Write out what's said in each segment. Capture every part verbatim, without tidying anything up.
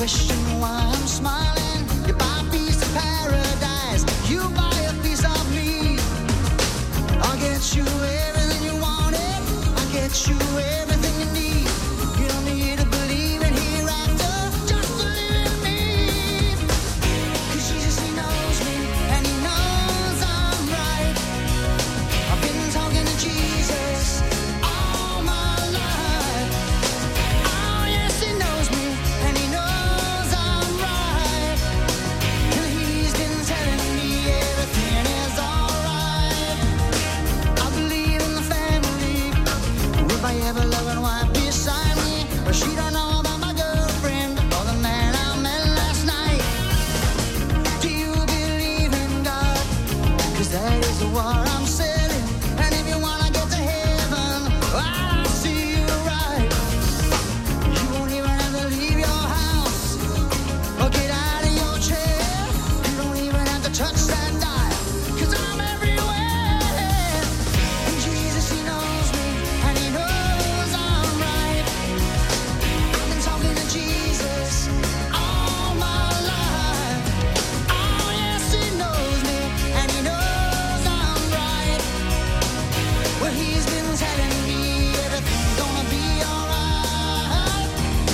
question why I'm smiling. You buy a piece of paradise, you buy a piece of me. I'll get you everything you wanted, I'll get you everything you need. You don't need to believe in hereafter, just believe in me. 'Cause Jesus, he knows me, and he knows I'm right. I've been talking to Jesus all my life. Oh yes, he knows me, and he knows I'm right. And he's been telling me everything is alright. I believe in the family, with my ever-loving wife beside me. But she don't know about my girlfriend or the man I met last night. Do you believe in God? 'Cause that is the war I'm selling. And if you wanna get to heaven, I'll see you right. You won't even have to leave your house or get out of your chair. You don't even have to touch that dial, 'cause I'm everywhere. And Jesus, he knows me, and he knows I'm right. I've been talking to Jesus all my life. Oh yes, he knows me, and he knows I'm right. Well, he's been telling me everything's gonna be alright.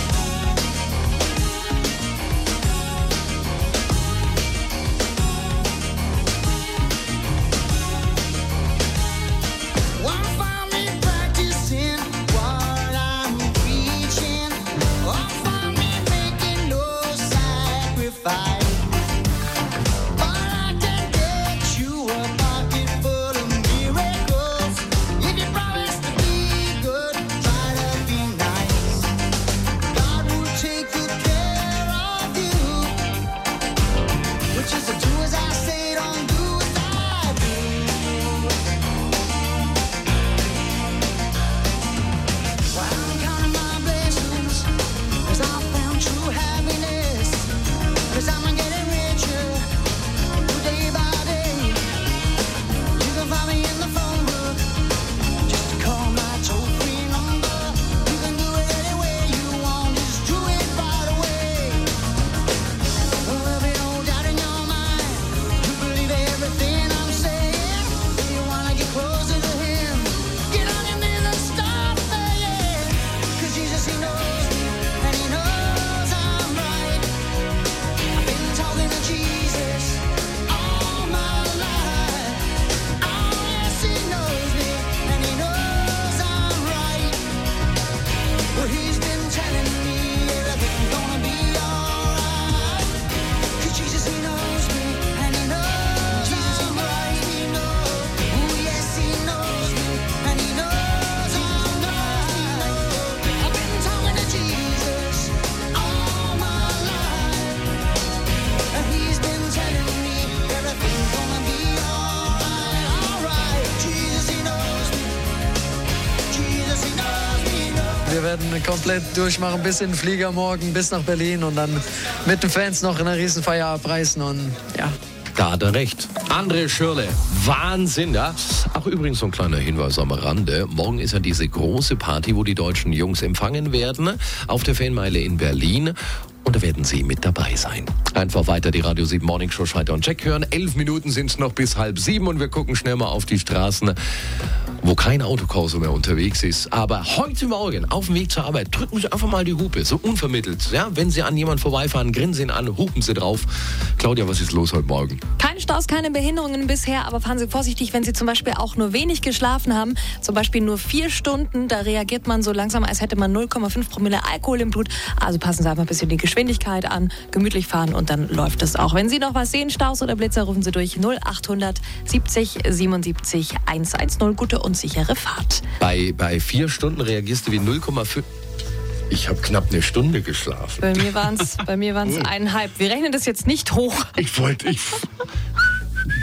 Won't find me practicing what I'm preaching. Won't find me making no sacrifice. But I can get you a pocket full of miracles. If you promise to be good, try to be nice. God will take good care of you. Which is to do as I say, don't do as I do. Well, I'm counting my blessings, 'cause I found true happiness. 'Cause I'm getting richer day by day. You can find me in the phone book, just call my toll-free number. You can do it any way you want, just do it right away. There'll be no doubt in your mind, you believe everything I'm saying. If you wanna get closer to him, get on your knees and start praying. 'Cause Jesus, he knows me, and he knows I'm right. I've been talking to Jesus all my life. Oh yes, he knows me, and he knows I'm right. Well, he's been telling me everything's gonna be alright. 'Cause Jesus, he knows me, and he knows I'm right. Oh yes, he knows me, and he knows I'm right. I've been talking to Jesus all my life, and he's been telling me everything's gonna be alright, alright. Jesus, he knows me, Jesus, he knows me, he knows me. Wir werden komplett durchmachen bis in den Flieger morgen, bis nach Berlin und dann mit den Fans noch eine Riesenfeier abreißen und ja. Da hat er recht. André Schürrle, Wahnsinn, ja? Ach, übrigens so ein kleiner Hinweis am Rande. Morgen ist ja diese große Party, wo die deutschen Jungs empfangen werden, auf der Fanmeile in Berlin. Und da werden Sie mit dabei sein. Einfach weiter die Radio sieben Morning Show Schalter und Check hören. Elf Minuten sind es noch bis halb sieben und wir gucken schnell mal auf die Straßen, wo kein Autokorso mehr unterwegs ist. Aber heute Morgen auf dem Weg zur Arbeit drücken Sie einfach mal die Hupe, so unvermittelt. Ja? Wenn Sie an jemanden vorbeifahren, grinsen ihn an, hupen Sie drauf. Claudia, was ist los heute Morgen? Keine Staus, keine Behinderungen bisher, aber fahren Sie vorsichtig, wenn Sie zum Beispiel auch nur wenig geschlafen haben, zum Beispiel nur vier Stunden, da reagiert man so langsam, als hätte man null Komma fünf Promille Alkohol im Blut. Also passen Sie einfach ein bisschen die Geschwindigkeit an, gemütlich fahren und dann läuft es auch. Wenn Sie noch was sehen, Staus oder Blitzer, rufen Sie durch null achthundert siebzig siebenundsiebzig hundertzehn. Gute und sichere Fahrt. Bei, bei vier Stunden reagierst du wie null Komma fünf. Ich habe knapp eine Stunde geschlafen. Bei mir waren es bei mir waren's eineinhalb. Wir rechnen das jetzt nicht hoch. Ich wollte... Ich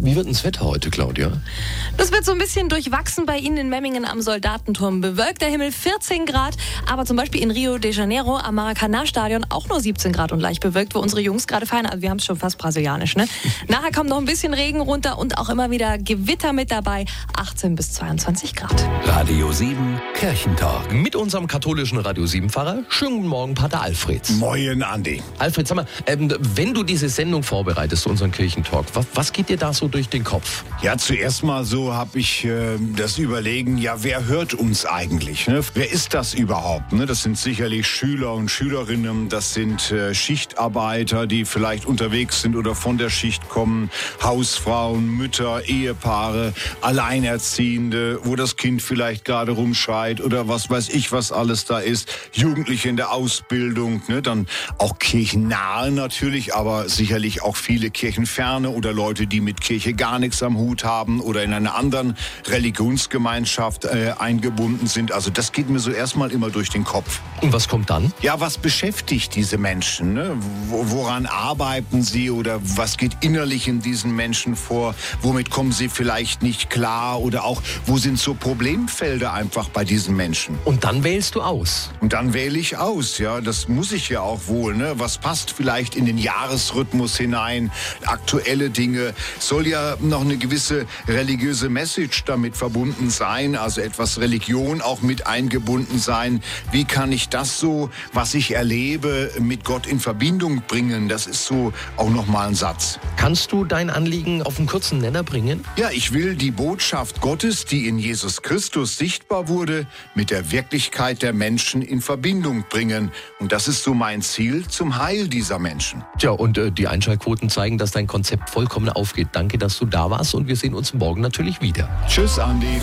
Wie wird denn das Wetter heute, Claudia? Das wird so ein bisschen durchwachsen bei Ihnen in Memmingen am Soldatenturm. Bewölkter Himmel, vierzehn Grad, aber zum Beispiel in Rio de Janeiro am Maracanã-Stadion auch nur siebzehn Grad und leicht bewölkt, wo unsere Jungs gerade feiern. Also wir haben es schon fast brasilianisch, ne? Nachher kommt noch ein bisschen Regen runter und auch immer wieder Gewitter mit dabei, achtzehn bis zweiundzwanzig Grad. Radio sieben Kirchentag. Mit unserem katholischen Radio sieben Pfarrer. Schönen guten Morgen, Pater Alfred. Moin, Andi. Alfred, sag mal, ähm, wenn du diese Sendung vorbereitest, unseren Kirchentalk, was, was geht dir da so durch den Kopf? Ja, zuerst mal so habe ich äh, das Überlegen, ja, wer hört uns eigentlich? Ne? Wer ist das überhaupt? Ne? Das sind sicherlich Schüler und Schülerinnen, das sind äh, Schichtarbeiter, die vielleicht unterwegs sind oder von der Schicht kommen, Hausfrauen, Mütter, Ehepaare, Alleinerziehende, wo das Kind vielleicht gerade rumschreit oder was weiß ich, was alles da ist, Jugendliche in der Ausbildung, ne? Dann auch kirchennahe natürlich, aber sicherlich auch viele kirchenferne oder Leute, die mit Kirche gar nichts am Hut haben oder in einer anderen Religionsgemeinschaft äh, eingebunden sind. Also das geht mir so erstmal immer durch den Kopf. Und was kommt dann? Ja, was beschäftigt diese Menschen? Ne? Woran arbeiten sie oder was geht innerlich in diesen Menschen vor? Womit kommen sie vielleicht nicht klar? Oder auch, wo sind so Problemfelder einfach bei diesen Menschen? Und dann wählst du aus? Und dann wähle ich aus, ja. Das muss ich ja auch wohl. Ne? Was passt vielleicht in den Jahresrhythmus hinein? Aktuelle Dinge. Soll ja noch eine gewisse religiöse Message damit verbunden sein, also etwas Religion auch mit eingebunden sein. Wie kann ich das so, was ich erlebe, mit Gott in Verbindung bringen? Das ist so auch nochmal ein Satz. Kannst du dein Anliegen auf einen kurzen Nenner bringen? Ja, ich will die Botschaft Gottes, die in Jesus Christus sichtbar wurde, mit der Wirklichkeit der Menschen in Verbindung bringen. Und das ist so mein Ziel zum Heil dieser Menschen. Tja, und äh, die Einschaltquoten zeigen, dass dein Konzept vollkommen aufgeht. Danke, dass du da warst und wir sehen uns morgen natürlich wieder. Tschüss, Andi.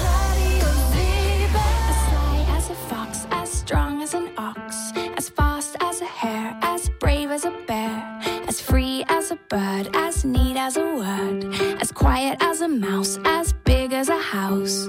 As neat as a word, as quiet as a mouse, as big as a house.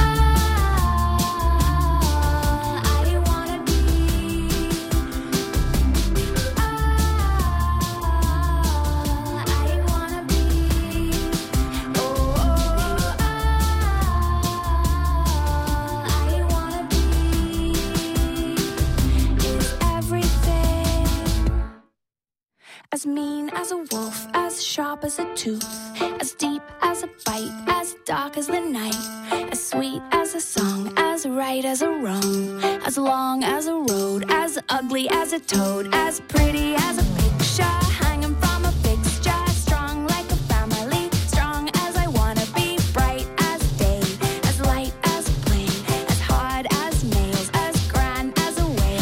As mean as a wolf, as sharp as a tooth, as deep as a bite, as dark as the night, as sweet as a song, as right as a wrong, as long as a road, as ugly as a toad, as pretty as a picture hanging from a fixture, strong like a family, strong as I wanna be, bright as day, as light as a plane, as hard as nails, as grand as a whale.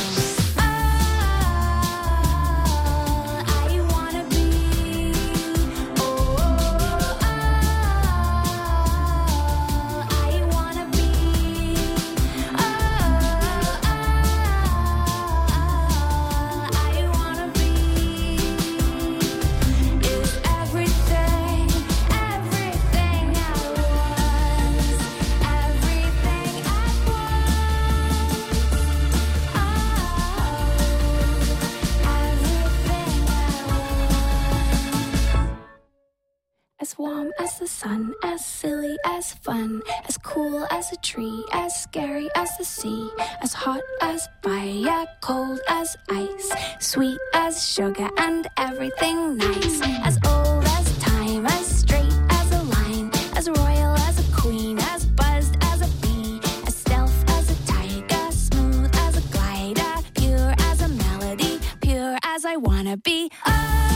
As warm as the sun, as silly as fun, as cool as a tree, as scary as the sea, as hot as fire, cold as ice, sweet as sugar and everything nice, as old as time, as straight as a line, as royal as a queen, as buzzed as a bee, as stealth as a tiger, smooth as a glider, pure as a melody, pure as I wanna be. Oh,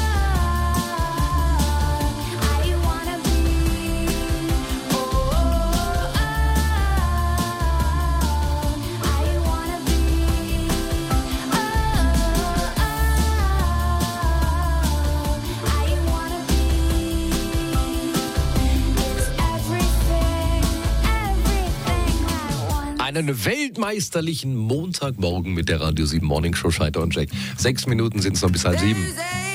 Einen weltmeisterlichen Montagmorgen mit der Radio sieben Morning Show, Scheiter und Jack. Sechs Minuten sind es noch bis halb sieben.